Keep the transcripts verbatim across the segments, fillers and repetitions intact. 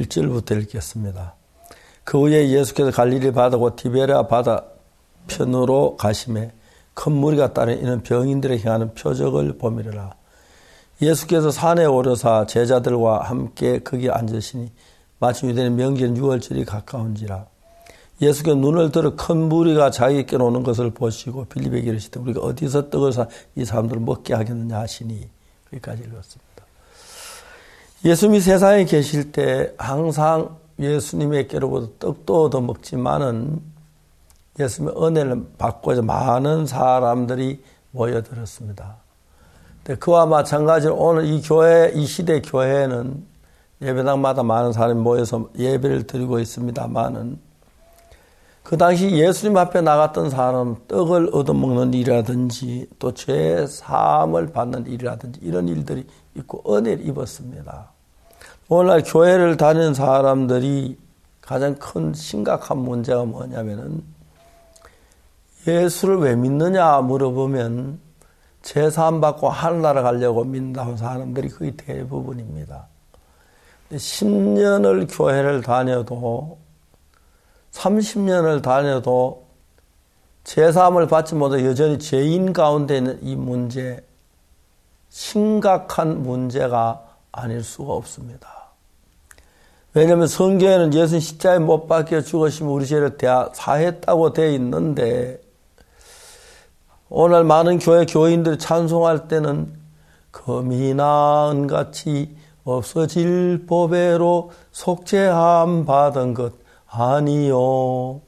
일 절부터 읽겠습니다. 그 후에 예수께서 갈릴리 바다고 디베랴 바다 편으로 가시매 큰 무리가 따르 이는 병인들의 행하는 표적을 보미르라. 예수께서 산에 오르사 제자들과 함께 거기 앉으시니 마침 유대인 명절 유월절이 가까운지라. 예수께서 눈을 들어 큰 무리가 자기께로 오는 것을 보시고 빌립에게 이르시되 우리가 어디서 떡을 사 이 사람들을 먹게 하겠느냐 하시니 여기까지 읽었습니다. 예수님이 세상에 계실 때 항상 예수님에게로부터 떡도 얻어 먹지만은 예수님의 은혜를 받고자 많은 사람들이 모여들었습니다. 그와 마찬가지로 오늘 이 교회, 이 시대 교회는 예배당마다 많은 사람이 모여서 예배를 드리고 있습니다만은 그 당시 예수님 앞에 나갔던 사람은 떡을 얻어먹는 일이라든지 또 죄 사함을 받는 일이라든지 이런 일들이 있고 은혜를 입었습니다. 오늘날 교회를 다니는 사람들이 가장 큰 심각한 문제가 뭐냐면은 예수를 왜 믿느냐 물어보면 죄 사함 받고 하늘나라 가려고 믿는다는 사람들이 거의 대부분입니다. 십 년을 교회를 다녀도 삼십 년을 다녀도 죄사함을 받지 못해 여전히 죄인 가운데 있는 이 문제, 심각한 문제가 아닐 수가 없습니다. 왜냐하면 성경에는 예수님 십자가에 못 박혀 죽으시면 우리 죄를 다 사했다고 되어 있는데 오늘 많은 교회 교인들이 찬송할 때는 금이나 은같이 없어질 보배로 속죄함 받은 것 아니요.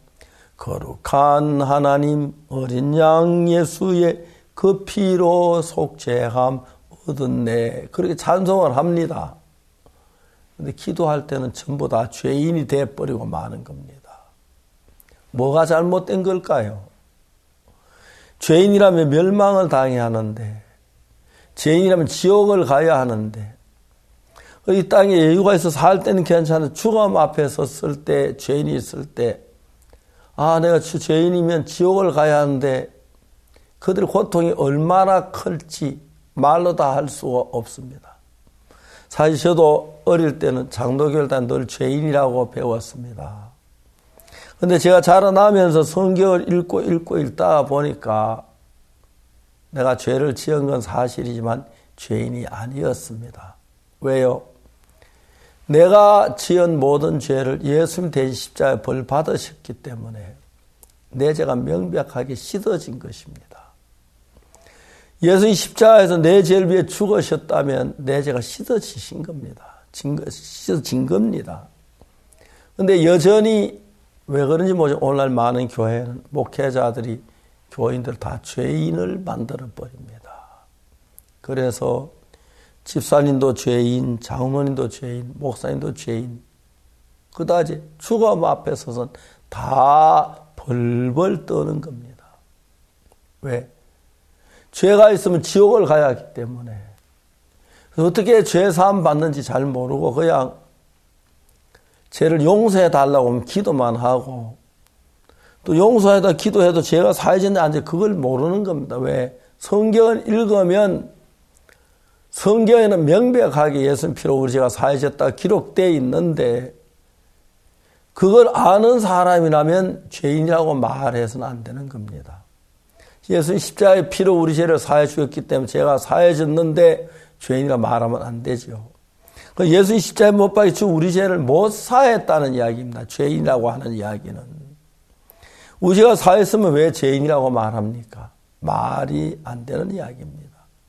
거룩한 하나님 어린 양 예수의 그 피로 속죄함 얻었네. 그렇게 찬송을 합니다. 그런데 기도할 때는 전부 다 죄인이 돼버리고 마는 겁니다. 뭐가 잘못된 걸까요? 죄인이라면 멸망을 당해야 하는데 죄인이라면 지옥을 가야 하는데 이 땅에 여유가 있어서 살 때는 괜찮은데 죽음 앞에 섰을 때 죄인이 있을 때 아 내가 죄인이면 지옥을 가야 하는데 그들의 고통이 얼마나 클지 말로 다 할 수가 없습니다. 사실 저도 어릴 때는 장로교를 다니면서 늘 죄인이라고 배웠습니다. 그런데 제가 자라나면서 성경을 읽고 읽고 읽다가 보니까 내가 죄를 지은 건 사실이지만 죄인이 아니었습니다. 왜요? 내가 지은 모든 죄를 예수님 대신 십자가에 벌 받으셨기 때문에 내 죄가 명백하게 씻어진 것입니다. 예수님 십자가에서 내 죄를 위해 죽으셨다면 내 죄가 씻어지신 겁니다. 씻어진 겁니다. 그런데 여전히 왜 그런지 모르죠. 오늘날 많은 교회는 목회자들이 교인들 다 죄인을 만들어 버립니다. 그래서 집사님도 죄인, 장로님도 죄인, 목사님도 죄인. 그다지 죽음 앞에 서선 다 벌벌 떠는 겁니다. 왜? 죄가 있으면 지옥을 가야 하기 때문에. 어떻게 죄 사함 받는지 잘 모르고 그냥 죄를 용서해 달라고 하면 기도만 하고 또 용서해다 기도해도 죄가 사해졌는데 안 돼. 그걸 모르는 겁니다. 왜? 성경을 읽으면 성경에는 명백하게 예수님 피로 우리 죄가 사해졌다 기록되어 있는데 그걸 아는 사람이라면 죄인이라고 말해서는 안 되는 겁니다. 예수님 십자가의 피로 우리 죄를 사해 주었기 때문에 죄가 사해졌는데 죄인이라 말하면 안 되죠. 예수님 십자가에 못 박혀 죽은 우리 죄를 못 사했다는 이야기입니다. 죄인이라고 하는 이야기는. 우리 죄가 사했으면 왜 죄인이라고 말합니까? 말이 안 되는 이야기입니다.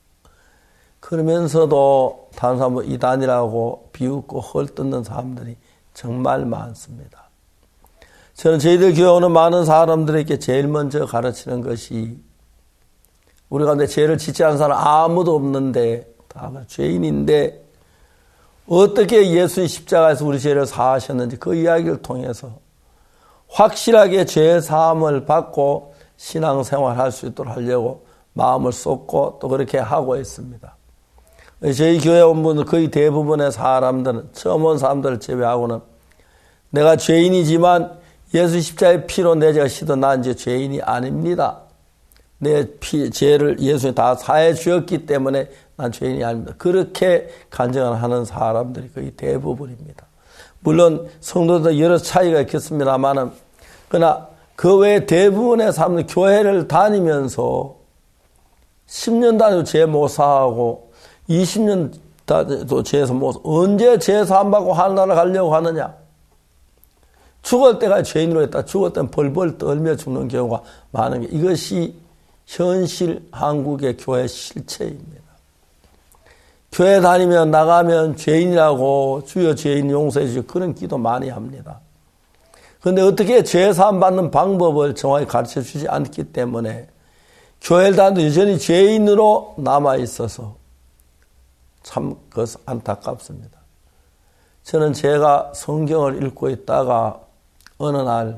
그러면서도 다른 사람은 이단이라고 비웃고 헐뜯는 사람들이 정말 많습니다. 저는 저희들 교회 오는 많은 사람들에게 제일 먼저 가르치는 것이 우리 가운데 죄를 짓지 않은 사람 아무도 없는데 다 죄인인데 어떻게 예수의 십자가에서 우리 죄를 사하셨는지 그 이야기를 통해서 확실하게 죄 사함을 받고 신앙생활할 수 있도록 하려고 마음을 쏟고 또 그렇게 하고 있습니다. 저희 교회 온 분들 거의 대부분의 사람들은 처음 온 사람들을 제외하고는 내가 죄인이지만 예수 십자가의 피로 내 죄가 씻어 난 이제 죄인이 아닙니다. 내 피, 죄를 예수님이 다 사해 주었기 때문에 난 죄인이 아닙니다. 그렇게 간증을 하는 사람들이 거의 대부분입니다. 물론 성도들 여러 차이가 있겠습니다만은, 그러나 그 외에 대부분의 사람들 교회를 다니면서 십 년 단위로 죄 못 사하고 이십 년 단위로 죄에서 못, 언제 죄 사함 받고 하늘나라 가려고 하느냐? 죽을 때가 죄인으로 했다. 죽을 때는 벌벌 떨며 죽는 경우가 많은 게, 이것이 현실 한국의 교회 실체입니다. 교회 다니면 나가면 죄인이라고 주여 죄인 용서해 주시고 그런 기도 많이 합니다. 그런데 어떻게 죄 사함 받는 방법을 정확히 가르쳐 주지 않기 때문에 교회를 다니도 여전히 죄인으로 남아 있어서 참 그것은 안타깝습니다. 저는 제가 성경을 읽고 있다가 어느 날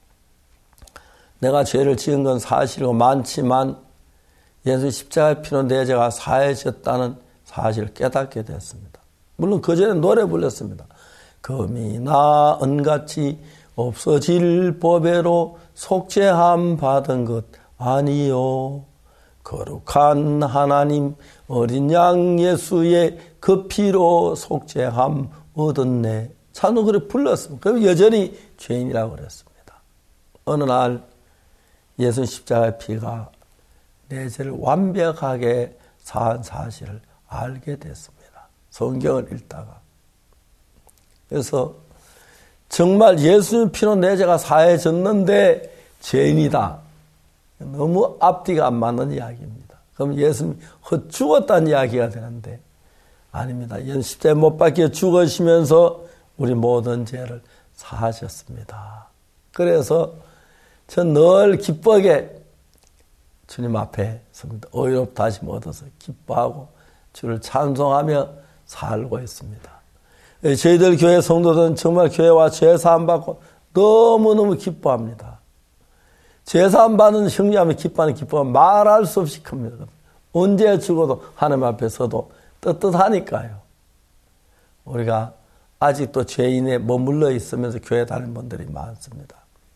내가 죄를 지은 건 사실이고 많지만 예수 십자가의 피로 내 죄가 사해졌다는 사실을 깨닫게 됐습니다. 물론 그전에 노래 불렀습니다. 금이 나 은같이 없어질 법에로 속죄함 받은 것 아니요. 거룩한 하나님 어린 양 예수의 그 피로 속죄함 얻었네. 찬송 그래 불렀습니다. 그럼 여전히 죄인이라고 그랬습니다. 어느 날 예수 십자가의 피가 내 죄를 완벽하게 사한 사실을 알게 됐습니다. 성경을 읽다가. 그래서 정말 예수님 피로 내 죄가 사해졌는데 죄인이다. 너무 앞뒤가 안 맞는 이야기입니다. 그럼 예수님이 죽었다는 이야기가 되는데 아닙니다. 예수님 십자가에 못 박혀 죽으시면서 우리 모든 죄를 사하셨습니다. 그래서 전 늘 기쁘게 주님 앞에 섭니다. 의롭다 하심 얻어서 기뻐하고 주를 찬송하며 살고 있습니다. 저희들 교회 성도들은 정말 교회와 죄사함 받고 너무너무 기뻐합니다. 죄사함 받는 형제하면 기뻐하는 기뻐는 말할 수 없이 큽니다. 언제 죽어도 하나님 앞에 서도 떳떳하니까요. 우리가 아직도 죄인에 머물러 있으면서 교회 다니는 분들이 많습니다.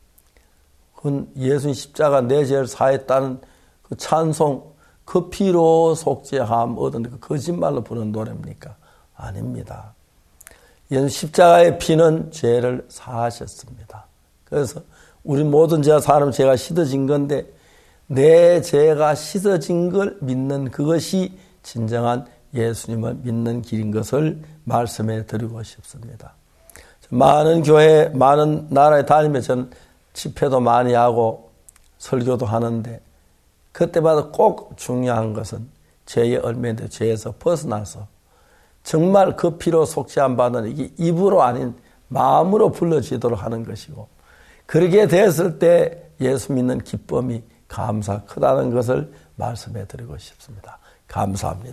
그건 예수님 십자가 내 죄를 사했다는 그 찬송, 그 피로 속죄함 얻은 그 거짓말로 부르는 노래입니까? 아닙니다. 예수 십자가의 피는 죄를 사하셨습니다. 그래서 우리 모든 죄가 사람 죄가 씻어진 건데 내 죄가 씻어진 걸 믿는 그것이 진정한 예수님을 믿는 길인 것을 말씀해 드리고 싶습니다. 많은 교회, 많은 나라에 다니며 저는 집회도 많이 하고 설교도 하는데 그때마다 꼭 중요한 것은 죄의 얼매인데 죄에서 벗어나서 정말 그 피로 속죄함 받는 이게 입으로 아닌 마음으로 불러지도록 하는 것이고 그렇게 됐을 때 예수 믿는 기쁨이 감사 크다는 것을 말씀해 드리고 싶습니다. 감사합니다.